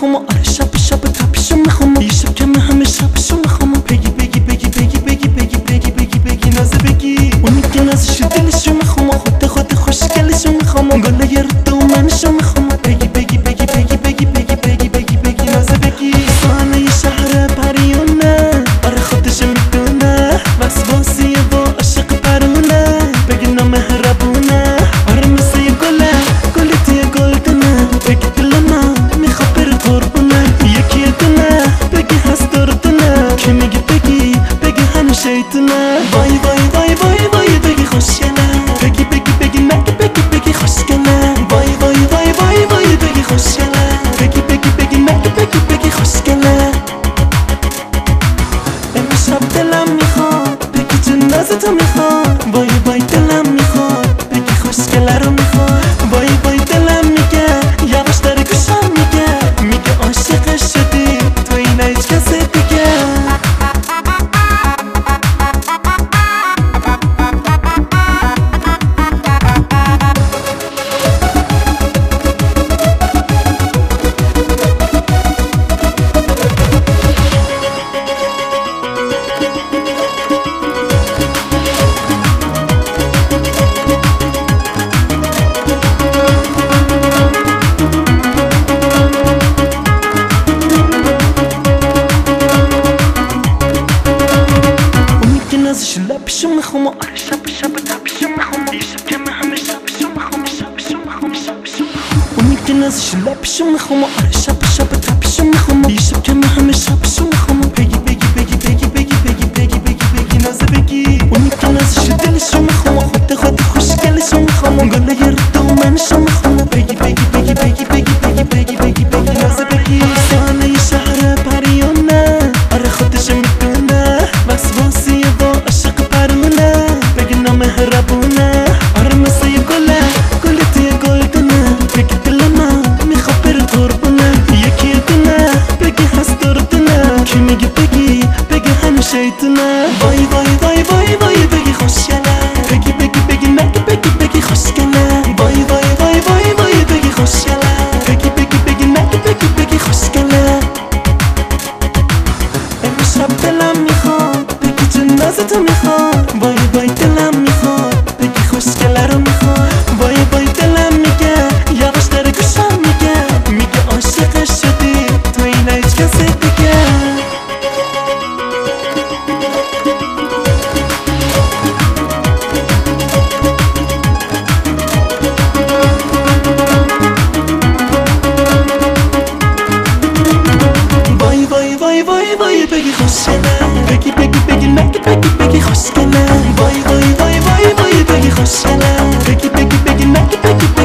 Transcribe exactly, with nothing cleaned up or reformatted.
میخوام آره شب شب تپشو میخوام یه شب که من همه شبشو میخوام بگی بگی بگی بگی بگی بگی بگی بگی بگی نازه بگی اونی که نازشو دلشو میخوام خود خود خوشگلشو میخوام گله یه رو منشو میخوام بگی بگی بگی بگی بگی بگی بگی بگی بگی نازه بگی سانه شهر پریونه آره خودش میدونه وسواسی و عاشق پرونه بگی نامهربونه آره مثل یه گله گلی توی گلدونه بگی دل من میخواد بره قربونه یکی یه دونه بگی هست دردونه که میگی بگی بگی هنو شیطونه وای وای وای وای وای بگی خوشگله بگی بگی بگی مگه بگی بگی خوشگله وای وای وای وای وای بگی خوشگله بگی بگی بگی مگه بگی بگی خوشگله امشب دلم میخواد بگی جنازتو میخواد وای وای دلم میخواد بگی خوشگله رو میخواد وای وای دلم میگه یواش داره گوشم میگه میگه عاشق شدی تو این هیچ کسی دیگه نازش لبشو میخوام آره شب شب تپشو میخوام یه شب که من همه شبشو میخوام شبشو میخوام شبشو میخوام اونی که نازش لبشو میخوام آره شب شب تپشو میخوام یه شب که من همه شبشو میخوام بگی بگی بگی بگی بگی بگی بگی بگی بگی نازه بگی اونی که نازش دلشو میخوام خود خود خوشگلشو میخوام گله یه رو منشو میخوام بگی بگی بگی بگی بگی بگی بگی بگی بگی نازه بگی سانه شهر پریونه آره خودش میدونه وسواسی و عاشق پرونه بگی نامهربونه آره مثل یه گله گلی توی گلدونه بگی دل من میخواد بره قربونه یکی یه دونه بگی هست دردونه که میگی بگی بگی هنو شیطونه وای وای وای وای وای بگی خوشگله بگی بگی بگی مگه بگی بگی خوشگله وای وای وای وای وای بگی خوشگله بگی بگی بگی مگه بگی بگی خوشگله امشب دلم میخواد بگی جنازتو میخواد وای وای دلم میخواد بگی خوشگله رو میخواد وای وای دلم میگه یواش داره گوشم میگه میگه عاشق شدی تو این هیچ کسی دیگه وای وای وای وای وای بگی خوشگله بگی بگی بگی مگه بگی بگی خوشگله وای وای وای وای وای بگی خوشگله بگی بگی بگی مگه بگی